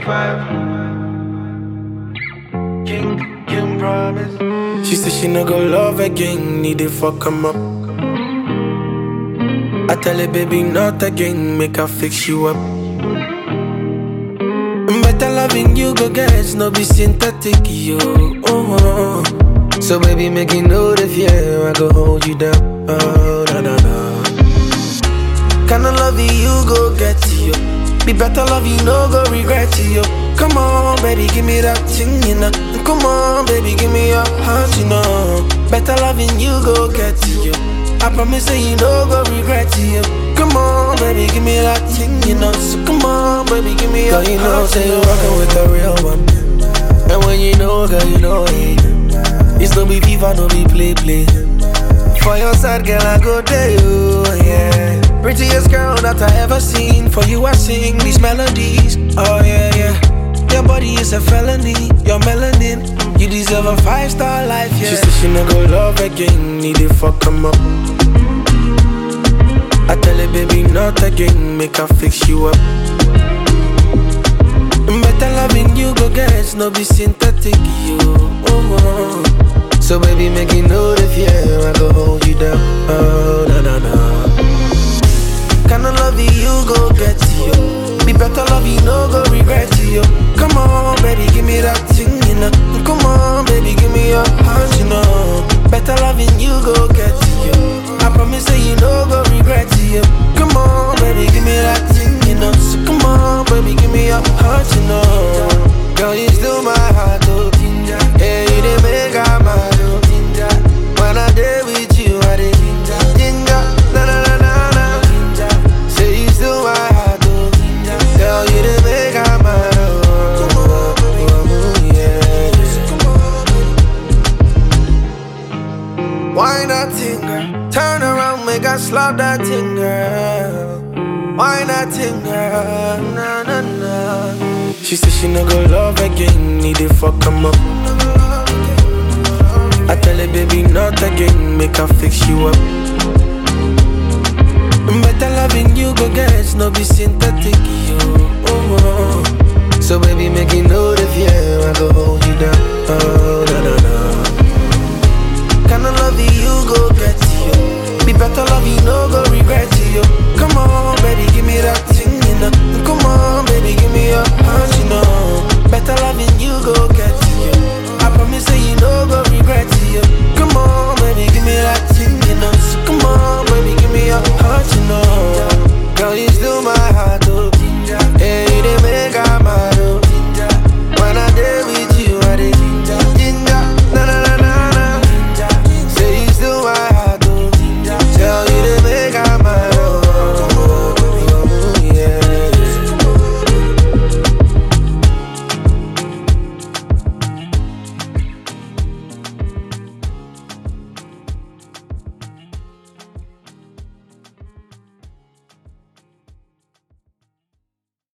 King promise. She said she no go love again, need to fuck him up. I tell her baby not again, make her fix you up. Better loving you go get, no be synthetic, yo. So baby make you know the fear, I go hold you down. Oh, na na na. Kinda love you go get you. Be better love you, no go regret you. Come on, baby, give me that thing, you know. Come on, baby, give me your heart, you know. Better loving you go get you. I promise that you no go regret you. Come on, baby, give me that thing, you know. So come on, baby, give me your heart. Girl, you know, say you're rockin' with the real one. And when you know, girl, you know it. It's no be FIFA, no be play. For your side, girl, I go there, you, yeah. Prettiest girl that I ever seen. For you I sing these melodies, oh yeah, yeah. Your body is a felony, your melanin. You deserve a 5-star life, yeah. She said she no go love again, need to fuck him up. I tell her baby not again, make her fix you up. Better loving you go get, no be synthetic, you. So baby make you know the fear, I go hold you down. Oh na na na. Kinda love you go get you. Be better love you, no go regret you. Come on, baby, give me that thing, you know. Come on, baby, give me your heart, you know. Better loving you go get you. I promise that you no go regret you. Come on, baby, give me that thing, you know. So come on, baby, give me your heart, you know. Girl, you still my heart, oh. Yeah, you didn't make out my oh. When I did with you, I did ginger, na na na na na. Say you still my heart, oh. Girl, you didn't make out my oh. Yeah. Why not thing, girl? Turn around, make I slap that thing, girl. Why not thing, girl? Na na na. She said she no go love again, need to fuck him up. I tell her baby not again, make her fix you up. Better loving you go get, no be synthetic, you. So baby make you know the fear, I go hold you down. Oh na na na. Kinda love you go get you. Be better love you, no go